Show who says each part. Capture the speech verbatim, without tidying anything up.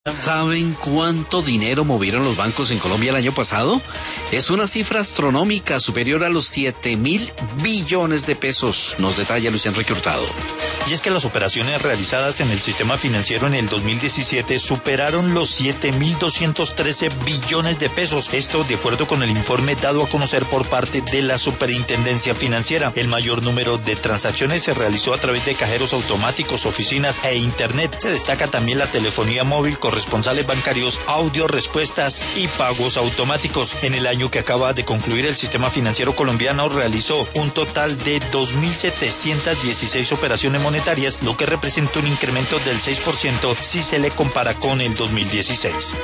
Speaker 1: ¿Saben cuánto dinero movieron los bancos en Colombia el año pasado? Es una cifra astronómica, superior a los siete mil billones de pesos, nos detalla Luis Enrique Hurtado.
Speaker 2: Y es que las operaciones realizadas en el sistema financiero en el dos mil diecisiete superaron los siete mil doscientos trece billones de pesos. Esto de acuerdo con el informe dado a conocer por parte de la Superintendencia Financiera. El mayor número de transacciones se realizó a través de cajeros automáticos, oficinas e internet. Se destaca también la telefonía móvil, corresponsales bancarios, audio, respuestas y pagos automáticos. En el año que acaba de concluir, el sistema financiero colombiano realizó un total de dos mil setecientas dieciséis operaciones monetarias, lo que representa un incremento del seis por ciento si se le compara con el dos mil dieciséis.